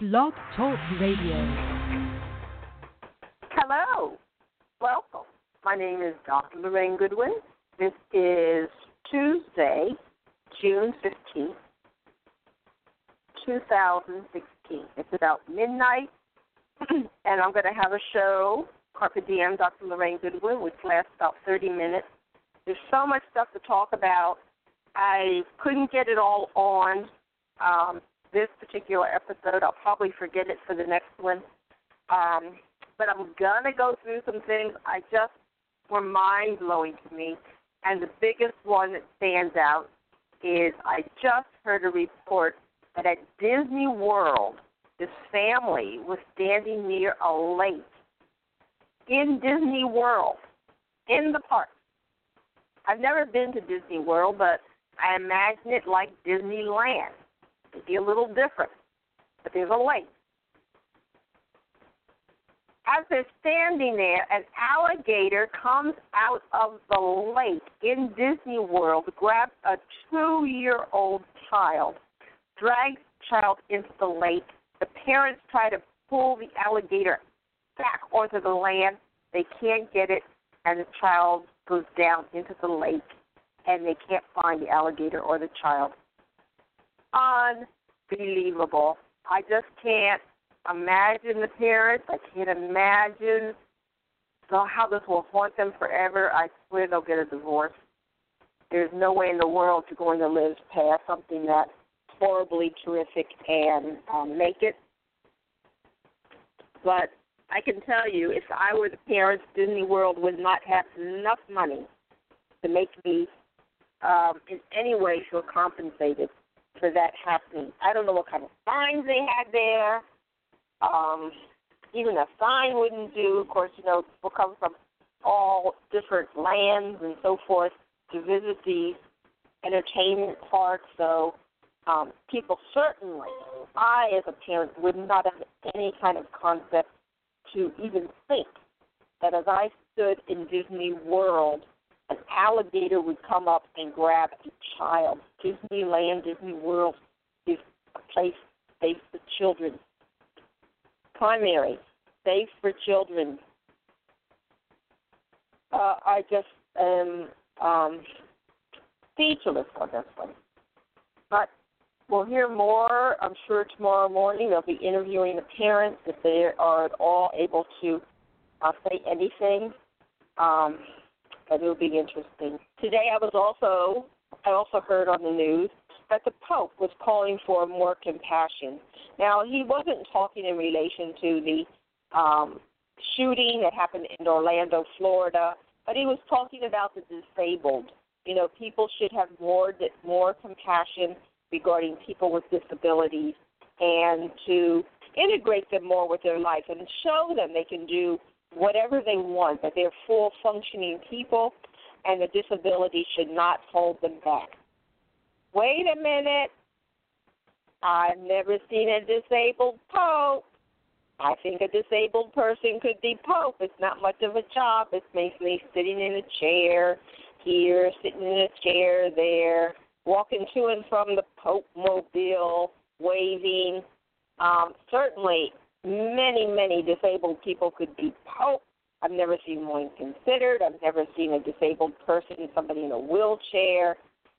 Blog Talk Radio. Hello. Welcome. My name is Dr. Lorraine Goodwin. This is Tuesday, June 15th, 2016. It's about midnight, and I'm going to have a show, Carpe Diem, Dr. Lorraine Goodwin, which lasts about 30 minutes. There's so much stuff to talk about. I couldn't get it all on this particular episode. I'll probably forget it for the next one. But I'm going to go through some things I just were mind-blowing to me. And the biggest one that stands out is I just heard a report that at Disney World, this family was standing near a lake in Disney World, in the park. I've never been to Disney World, but I imagine it like Disneyland. It'd be a little different, but there's a lake. As they're standing there, an alligator comes out of the lake in Disney World, grabs a 2-year-old child, drags the child into the lake. The parents try to pull the alligator back onto the land. They can't get it, and the child goes down into the lake, and they can't find the alligator or the child. Unbelievable. I just can't imagine the parents. I can't imagine how this will haunt them forever. I swear they'll get a divorce. There's no way in the world you're going to live past something that horribly terrific and make it. But I can tell you, if I were the parents, Disney World would not have enough money to make me in any way feel compensated for that happening. I don't know what kind of signs they had there. Even a sign wouldn't do. Of course, you know, people come from all different lands and so forth to visit these entertainment parks. So people certainly, I as a parent, would not have any kind of concept to even think that as I stood in Disney World, an alligator would come up and grab a child. Disneyland, Disney World is a place safe for children. Primary, safe for children. I just am speechless on this one. But we'll hear more, I'm sure, tomorrow morning. They'll be interviewing the parents if they are at all able to say anything. But it'll be interesting. Today I also heard on the news that the Pope was calling for more compassion. Now, he wasn't talking in relation to the shooting that happened in Orlando, Florida, but he was talking about the disabled. You know, people should have more compassion regarding people with disabilities and to integrate them more with their life and show them they can do whatever they want, that they're full functioning people and the disability should not hold them back. Wait a minute. I've never seen a disabled pope. I think a disabled person could be pope. It's not much of a job. It's basically sitting in a chair here, sitting in a chair there, walking to and from the Pope mobile, waving. Certainly, many, many disabled people could be pope. I've never seen one considered. I've never seen a disabled person, somebody in a wheelchair,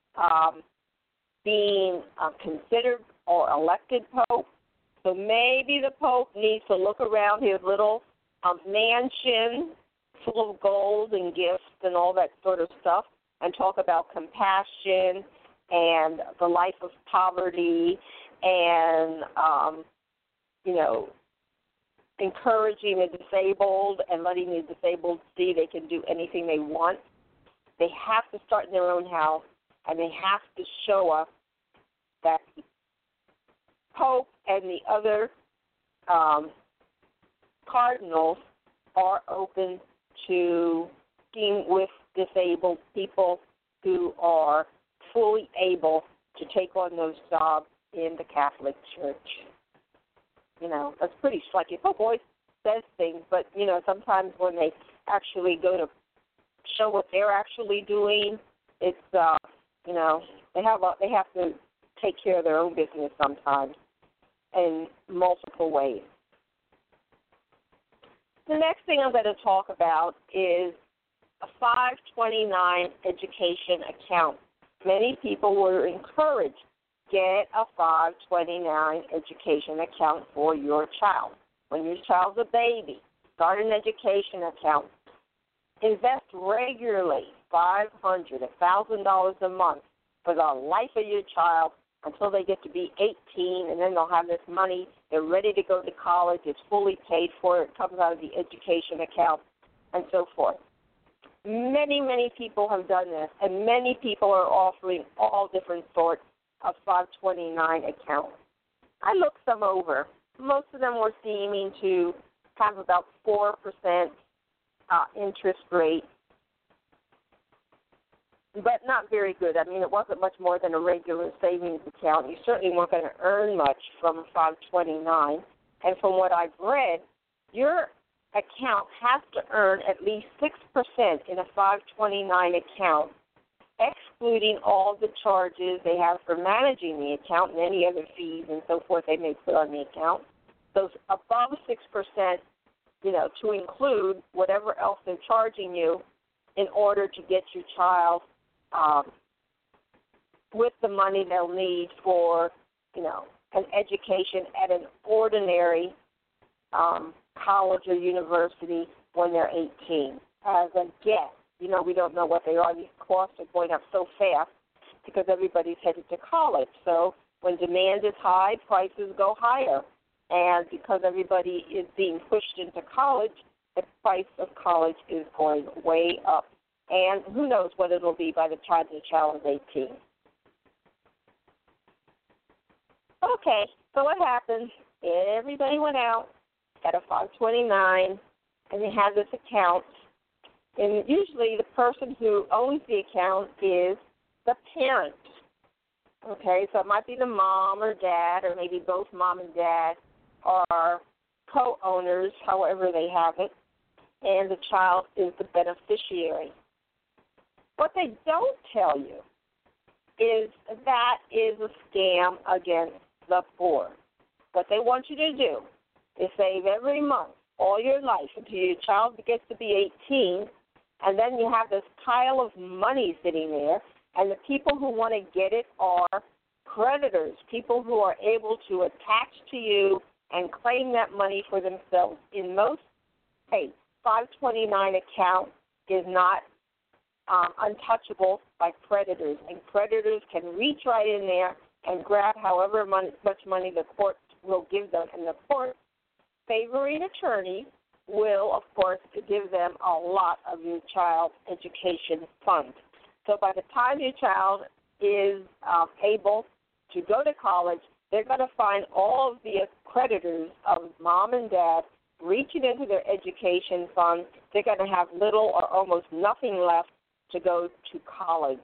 being considered or elected pope. So maybe the pope needs to look around his little mansion full of gold and gifts and all that sort of stuff and talk about compassion and the life of poverty and, encouraging the disabled and letting the disabled see they can do anything they want. They have to start in their own house, and they have to show us that Pope and the other cardinals are open to working with disabled people who are fully able to take on those jobs in the Catholic Church. You know, that's pretty striking. Pope always says things, but, you know, sometimes when they actually go to show what they're actually doing, it's, they have to take care of their own business sometimes. in multiple ways. The next thing I'm going to talk about is a 529 education account. Many people were encouraged, get a 529 education account for your child. When your child's a baby, start an education account. Invest regularly, $500, $1,000 a month for the life of your child until they get to be 18, and then they'll have this money. They're ready to go to college. It's fully paid for. It comes out of the education account and so forth. Many, many people have done this, and many people are offering all different sorts of 529 accounts. I looked some over. Most of them were seeming to have about 4% interest rate, but not very good. I mean, it wasn't much more than a regular savings account. You certainly weren't going to earn much from a 529. And from what I've read, your account has to earn at least 6% in a 529 account, excluding all the charges they have for managing the account and any other fees and so forth they may put on the account. Those above 6%, to include whatever else they're charging you in order to get your child with the money they'll need for, an education at an ordinary college or university when they're 18. As a guess, we don't know what they are. These costs are going up so fast because everybody's headed to college. So when demand is high, prices go higher. And because everybody is being pushed into college, the price of college is going way up. And who knows what it will be by the time the child is 18. Okay, so what happened? Everybody went out, got a 529, and they have this account. And usually the person who owns the account is the parent. Okay, so it might be the mom or dad, or maybe both mom and dad are co-owners, however they have it, and the child is the beneficiary. What they don't tell you is that is a scam against the poor. What they want you to do is save every month all your life until your child gets to be 18, and then you have this pile of money sitting there, and the people who want to get it are creditors, people who are able to attach to you and claim that money for themselves. In most states, 529 account is not untouchable by creditors, and creditors can reach right in there and grab however much money the court will give them, and the court, favoring attorney, will, of course, give them a lot of your child's education fund. So by the time your child is able to go to college, they're going to find all of the creditors of mom and dad reaching into their education fund. They're going to have little or almost nothing left to go to college.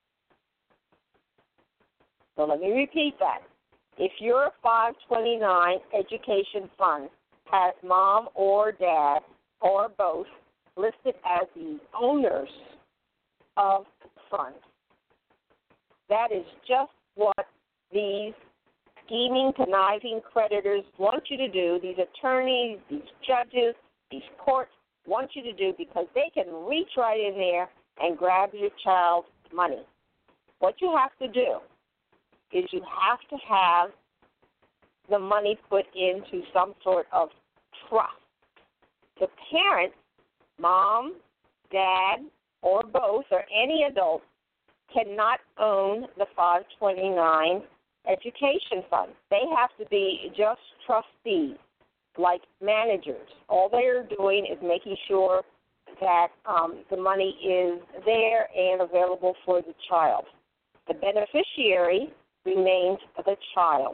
So let me repeat that. If your 529 education fund has mom or dad or both listed as the owners of the fund, that is just what these scheming, conniving creditors want you to do, these attorneys, these judges, these courts want you to do, because they can reach right in there and grab your child's money. What you have to do is you have to have the money put into some sort of trust. The parents, mom, dad, or both, or any adult, cannot own the 529 education fund. They have to be just trustees, like managers. All they're doing is making sure that the money is there and available for the child. The beneficiary remains the child.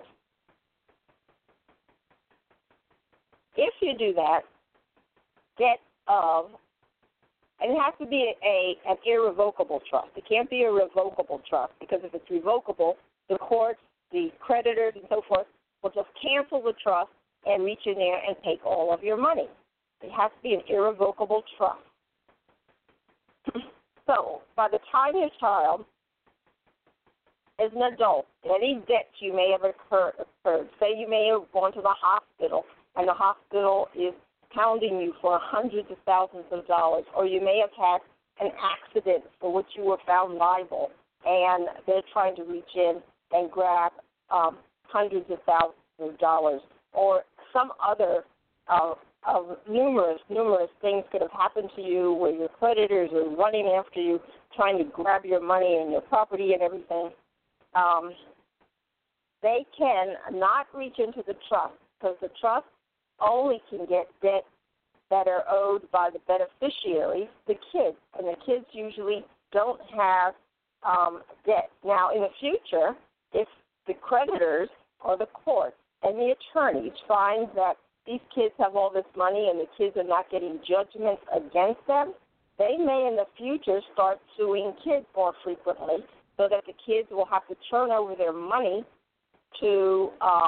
If you do that, and it has to be an irrevocable trust. It can't be a revocable trust, because if it's revocable, the courts, the creditors, and so forth will just cancel the trust and reach in there and take all of your money. It has to be an irrevocable trust. So by the time your child as an adult, any debt you may have occurred, say you may have gone to the hospital and the hospital is pounding you for hundreds of thousands of dollars, or you may have had an accident for which you were found liable, and they're trying to reach in and grab hundreds of thousands of dollars, or some other numerous things could have happened to you where your creditors are running after you, trying to grab your money and your property and everything. They can not reach into the trust, because the trust only can get debt that are owed by the beneficiaries, the kids, and the kids usually don't have debt. Now, in the future, if the creditors or the court and the attorneys find that these kids have all this money and the kids are not getting judgments against them, they may in the future start suing kids more frequently, so that the kids will have to turn over their money to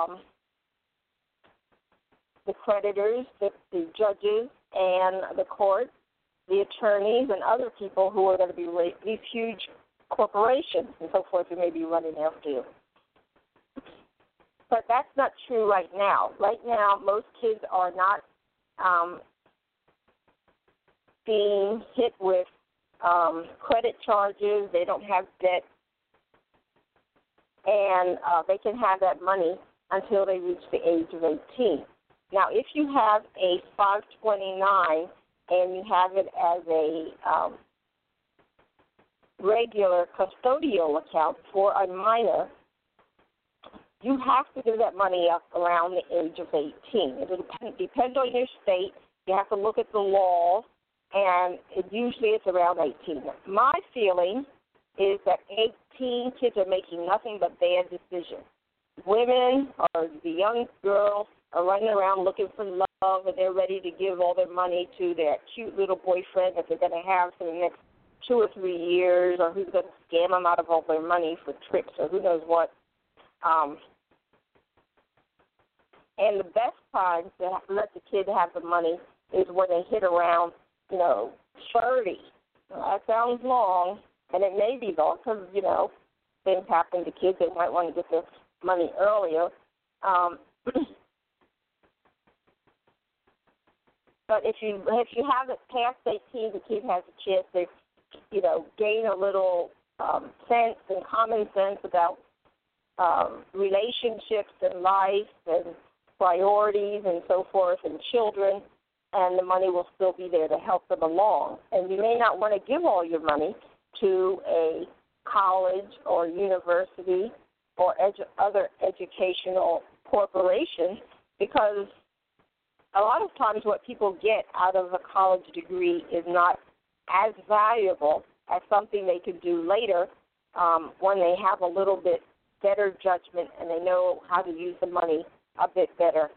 the creditors, the judges, and the court, the attorneys, and other people who are going to be these huge corporations and so forth who may be running after you. But that's not true right now. Right now, most kids are not being hit with credit charges. They don't have debt, and they can have that money until they reach the age of 18. Now, if you have a 529 and you have it as a regular custodial account for a minor, you have to give that money up around the age of 18. It will depend on your state. You have to look at the laws, and usually it's around 18. My feeling is that 18 kids are making nothing but bad decisions. Women or the young girls are running around looking for love, and they're ready to give all their money to their cute little boyfriend that they're going to have for the next 2 or 3 years, or who's going to scam them out of all their money for trips or who knows what. And the best time to let the kid have the money is when they hit around, 30. Now, that sounds long, and it may be long because, things happen to kids. They might want to get their money earlier. But if you have it past 18, the kid has a chance to, gain a little sense and common sense about relationships and life and priorities and so forth, and children, and the money will still be there to help them along. And you may not want to give all your money to a college or university or other educational corporation, because a lot of times what people get out of a college degree is not as valuable as something they could do later when they have a little bit better judgment and they know how to use the money a bit better.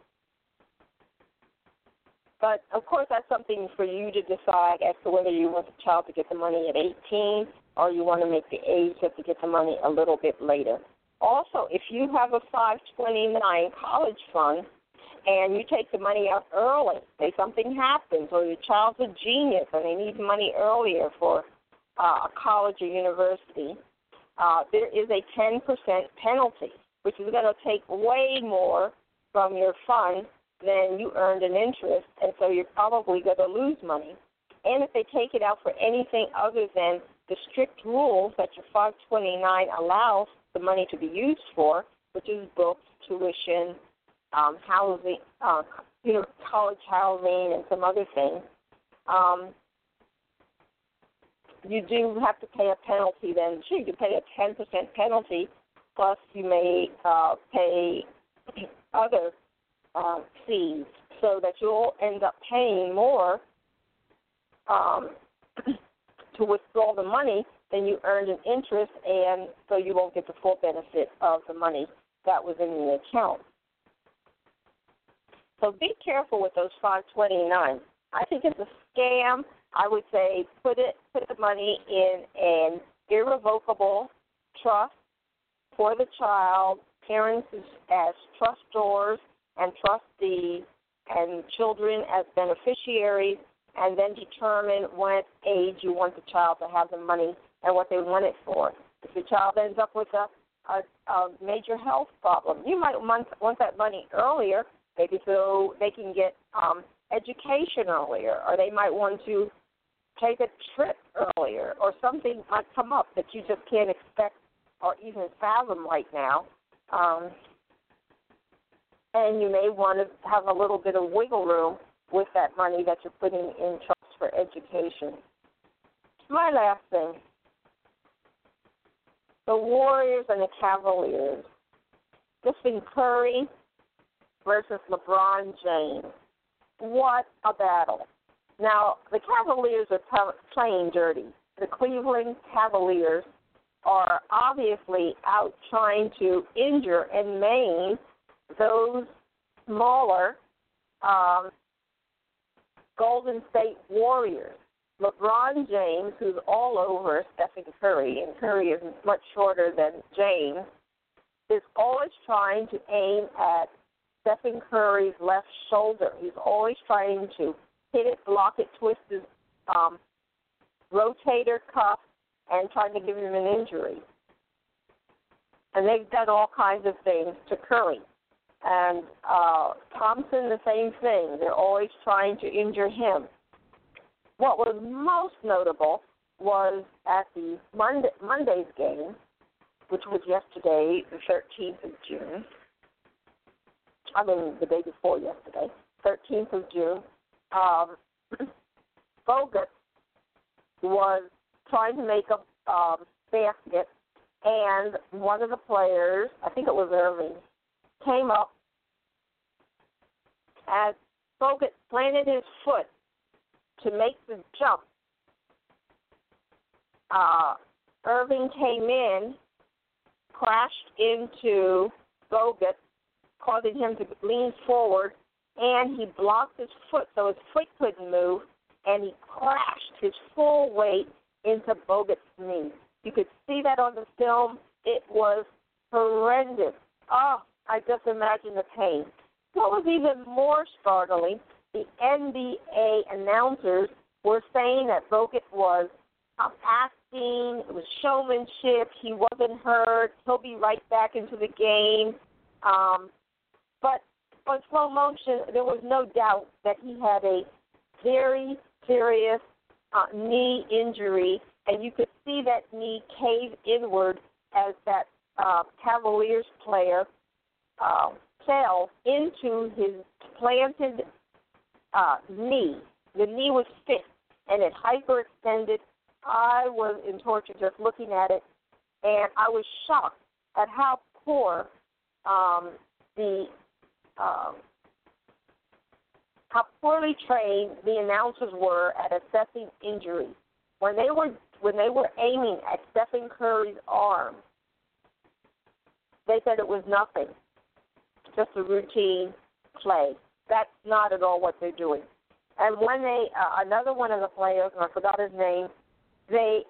But, of course, that's something for you to decide as to whether you want the child to get the money at 18 or you want to make the age to get the money a little bit later. Also, if you have a 529 college fund and you take the money out early, say something happens, or your child's a genius and they need money earlier for a college or university, there is a 10% penalty, which is going to take way more from your fund than you earned in interest, and so you're probably going to lose money. And if they take it out for anything other than the strict rules that your 529 allows the money to be used for, which is books, tuition, housing, college housing, and some other things, you do have to pay a penalty then. Sure, you pay a 10% penalty, plus you may pay other fees, so that you'll end up paying more to withdraw the money than you earned in interest, and so you won't get the full benefit of the money that was in the account. So be careful with those 529s. I think it's a scam. I would say put the money in an irrevocable trust for the child, parents as trustors and trustees, and children as beneficiaries, and then determine what age you want the child to have the money and what they want it for. If the child ends up with a a major health problem. You might want that money earlier, maybe so they can get education earlier, or they might want to take a trip earlier, or something might come up that you just can't expect or even fathom right now. And you may want to have a little bit of wiggle room with that money that you're putting in trust for education. My last thing, the Warriors and the Cavaliers. Stephen Curry versus LeBron James. What a battle. Now, the Cavaliers are playing dirty. The Cleveland Cavaliers are obviously out trying to injure and maim those smaller Golden State Warriors. LeBron James, who's all over Stephen Curry, and Curry is much shorter than James, is always trying to aim at Stephen Curry's left shoulder. He's always trying to hit it, block it, twist his rotator cuff, and trying to give him an injury. And they've done all kinds of things to Curry. And Thompson, the same thing. They're always trying to injure him. What was most notable was at the Monday's game, which was yesterday, the 13th of June. I mean, the day before yesterday, 13th of June. Bogut was trying to make a basket, and one of the players, I think it was Irving, came up as Bogut planted his foot to make the jump. Irving came in, crashed into Bogut, causing him to lean forward, and he blocked his foot so his foot couldn't move, and he crashed his full weight into Bogut's knee. You could see that on the film. It was horrendous. Oh, I just imagine the pain. What was even more startling, the NBA announcers were saying that Bogut was acting, it was showmanship, he wasn't hurt, he'll be right back into the game. But on slow motion, there was no doubt that he had a very serious knee injury, and you could see that knee cave inward as that Cavaliers player fell into his planted knee. The knee was fixed, and it hyperextended. I was in torture just looking at it, and I was shocked at how poor how poorly trained the announcers were at assessing injury. When they were aiming at Stephen Curry's arm, they said it was nothing, just a routine play. That's not at all what they're doing. And when they, another one of the players, and I forgot his name, they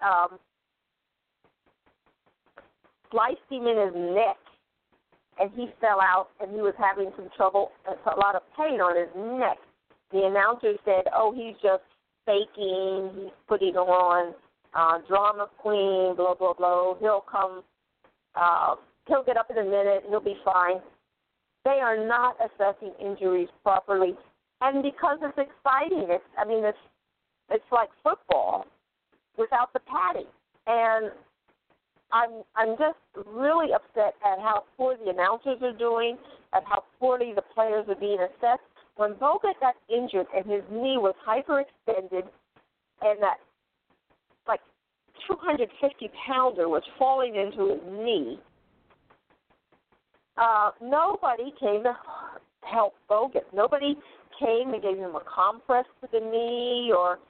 sliced him in his neck, and he fell out, and he was having some trouble, a lot of pain on his neck. The announcer said, oh, he's just faking, he's putting on drama queen, blah, blah, blah. He'll come, he'll get up in a minute, he'll be fine. They are not assessing injuries properly. And because it's exciting, it's like football without the padding. And I'm just really upset at how poor the announcers are doing, at how poorly the players are being assessed. When Bogut got injured and his knee was hyperextended and that like 250-pounder was falling into his knee, nobody came to help Bogut. Nobody came and gave him a compress to the knee or,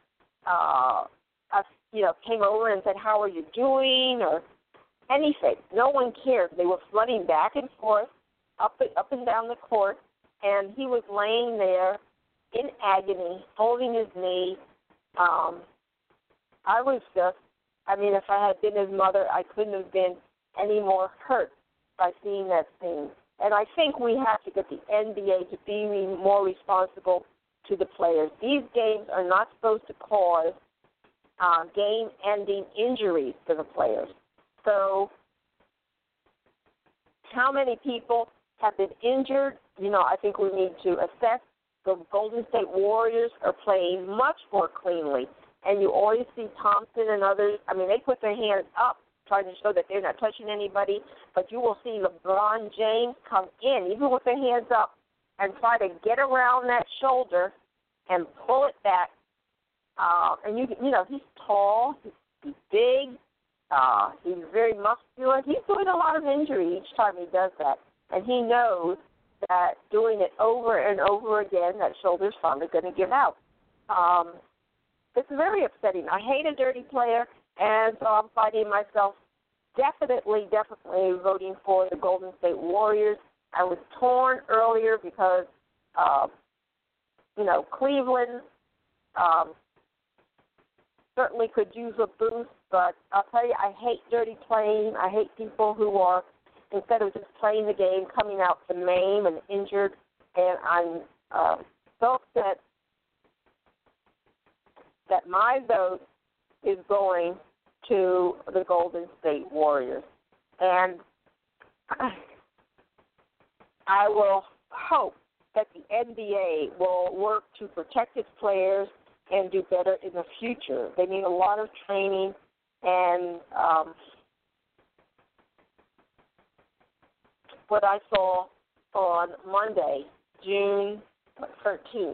came over and said, how are you doing, or anything. No one cared. They were flooding back and forth, up and down the court, and he was laying there in agony, holding his knee. If I had been his mother, I couldn't have been any more hurt by seeing that scene. And I think we have to get the NBA to be more responsible to the players. These games are not supposed to cause game-ending injuries to the players. So how many people have been injured. I think we need to assess. The Golden State Warriors are playing much more cleanly. And you always see Thompson and others, they put their hands up trying to show that they're not touching anybody, but you will see LeBron James come in, even with their hands up, and try to get around that shoulder and pull it back. And he's tall, he's big, he's very muscular. He's doing a lot of injury each time he does that. And he knows that doing it over and over again, that shoulder's finally going to give out. It's very upsetting. I hate a dirty player, and so I'm finding myself definitely voting for the Golden State Warriors. I was torn earlier because, Cleveland certainly could use a boost, but I'll tell you, I hate dirty playing. I hate people who are, instead of just playing the game, coming out to maim and injured, and I'm so upset that my vote is going to the Golden State Warriors. And I will hope that the NBA will work to protect its players and do better in the future. They need a lot of training, and what I saw on Monday, June 13th,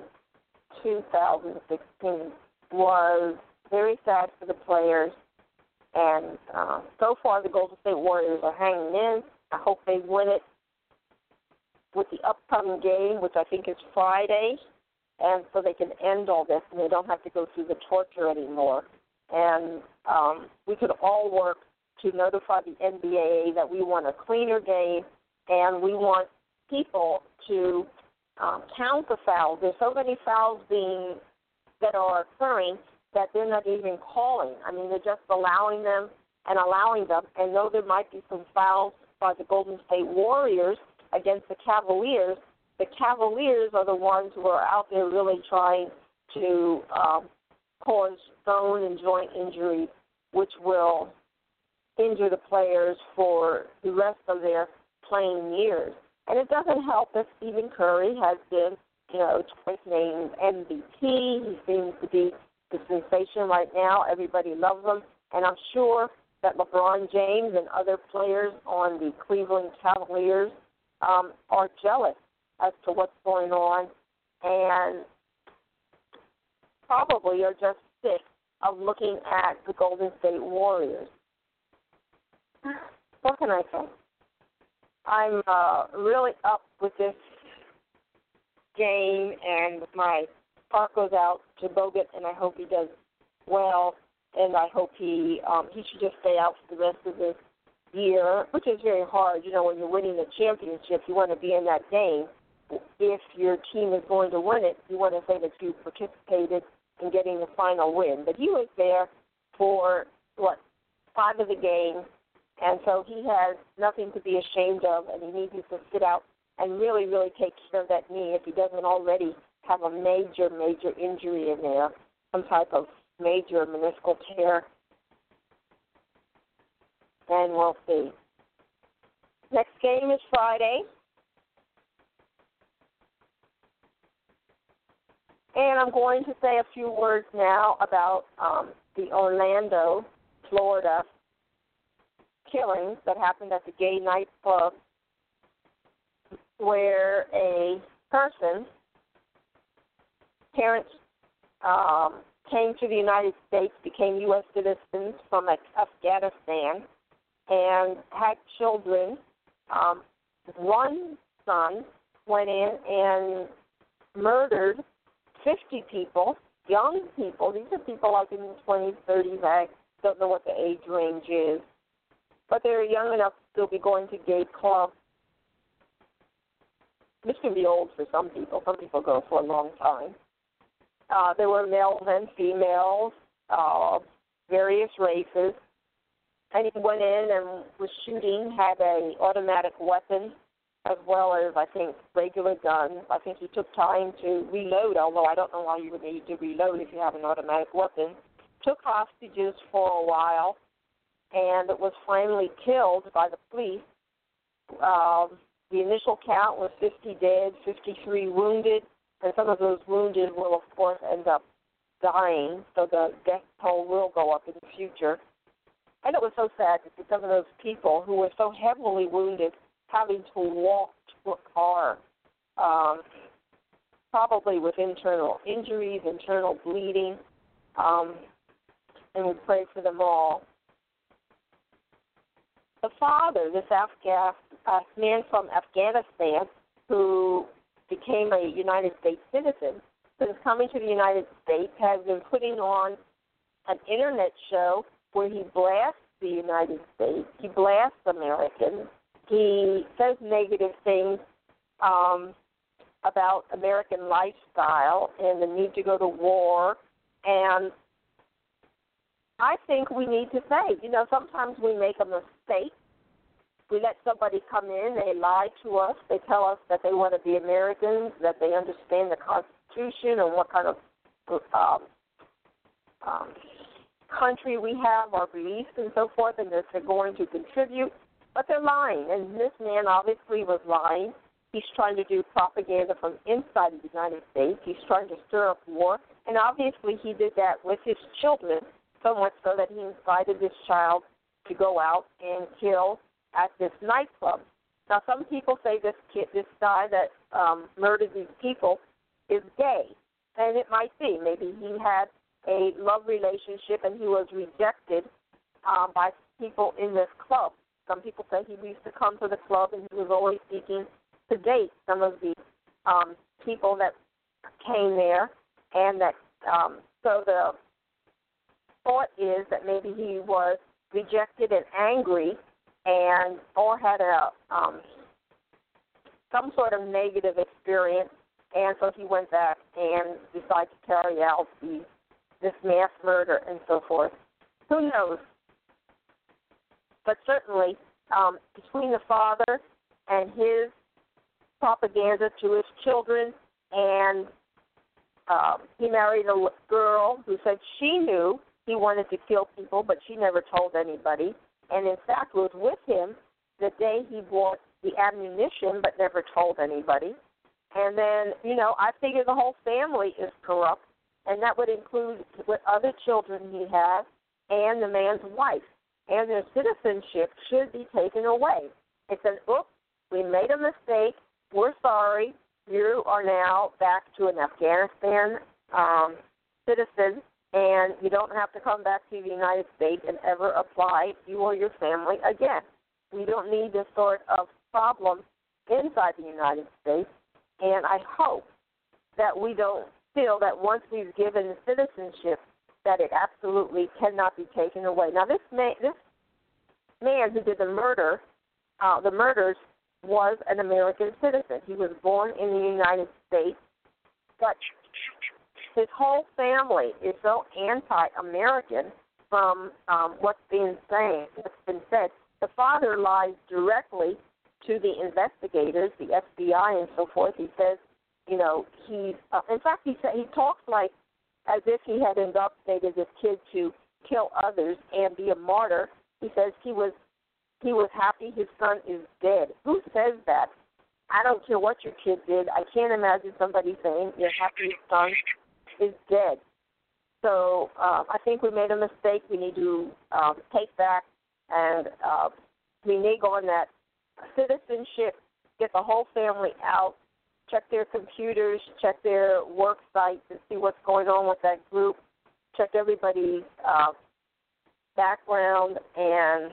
2016, was very sad for the players. And so far, the Golden State Warriors are hanging in. I hope they win it with the upcoming game, which I think is Friday, and so they can end all this and they don't have to go through the torture anymore. And we could all work to notify the NBA that we want a cleaner game, and we want people to count the fouls. There's so many fouls that are occurring that they're not even calling. They're just allowing them. And though there might be some fouls by the Golden State Warriors against the Cavaliers are the ones who are out there really trying to cause bone and joint injury, which will injure the players for the rest of their playing years. And it doesn't help that Stephen Curry has been, twice named MVP. He seems to be the sensation right now. Everybody loves him. And I'm sure that LeBron James and other players on the Cleveland Cavaliers are jealous as to what's going on and probably are just sick of looking at the Golden State Warriors. What can I say? I'm really up with this game, and my heart goes out to Bogut, and I hope he does well, and I hope he should just stay out for the rest of this year, which is very hard. When you're winning a championship, you want to be in that game. If your team is going to win it, you want to say that you participated in getting the final win. But he was there for, 5 of the games, and so he has nothing to be ashamed of, and he needs to sit out and really, really take care of that knee if he doesn't already have a major, major injury in there, some type of major meniscal tear. And we'll see. Next game is Friday. And I'm going to say a few words now about the Orlando, Florida killings that happened at the gay nightclub, where a person, parents came to the United States, became U.S. citizens from Afghanistan, and had children. One son went in and murdered 50 people, young people. These are people like in their 20s, 30s. I don't know what the age range is. But they're young enough to still be going to gay clubs. This can be old for some people. Some people go for a long time. There were males and females, various races. And he went in and was shooting, had an automatic weapon, as well as, I think, regular guns. I think he took time to reload, although I don't know why you would need to reload if you have an automatic weapon. Took hostages for a while, and was finally killed by the police. The initial count was 50 dead, 53 wounded, and some of those wounded will, of course, end up dying, so the death toll will go up in the future. And it was so sad to see some of those people who were so heavily wounded having to walk to a car, probably with internal injuries, internal bleeding, and we pray for them all. The father, this man from Afghanistan who became a United States citizen, since coming to the United States, has been putting on an internet show where he blasts the United States, he blasts Americans, he says negative things about American lifestyle and the need to go to war. And I think we need to say, sometimes we make a mistake. We let somebody come in, they lie to us, they tell us that they want to be Americans, that they understand the Constitution and what kind of country we have, our beliefs and so forth, and that they're going to contribute, but they're lying. And this man obviously was lying. He's trying to do propaganda from inside of the United States. He's trying to stir up war, and obviously he did that with his children, so much so that he invited this child to go out and kill at this nightclub. Now, some people say this guy that murdered these people is gay, and it might be. Maybe he had a love relationship and he was rejected by people in this club. Some people say he used to come to the club and he was always seeking to date some of the people that came there, and that so the thought is that maybe he was rejected and angry, or had some sort of negative experience, and so he went back and decided to carry out this mass murder and so forth. Who knows? But certainly, between the father and his propaganda to his children, and he married a girl who said she knew he wanted to kill people, but she never told anybody, and in fact was with him the day he bought the ammunition, but never told anybody. And then, I figure the whole family is corrupt, and that would include what other children he has and the man's wife. And their citizenship should be taken away. It says, oops, we made a mistake. We're sorry. You are now back to an Afghanistan citizen, and you don't have to come back to the United States and ever apply, you or your family, again. We don't need this sort of problem inside the United States, and I hope that we don't feel that once we've given citizenship that it absolutely cannot be taken away. Now, this man who did the murders, was an American citizen. He was born in the United States, but his whole family is so anti-American from what's been said. The father lies directly to the investigators, the FBI, and so forth. He says, in fact, he talks like as if he had indoctrinated this kid to kill others and be a martyr. He says he was happy his son is dead. Who says that? I don't care what your kid did. I can't imagine somebody saying you're happy your son is dead. So I think we made a mistake. We need to take back and renege on that citizenship, get the whole family out, check their computers, check their work sites, and see what's going on with that group, check everybody's background, and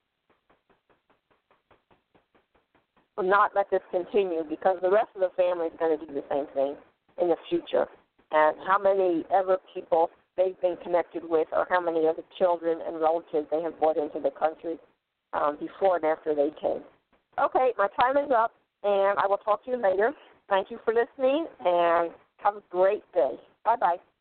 not let this continue, because the rest of the family is going to do the same thing in the future. And how many ever people they've been connected with, or how many other children and relatives they have brought into the country before and after they came. Okay, my time is up, and I will talk to you later. Thank you for listening, and have a great day. Bye-bye.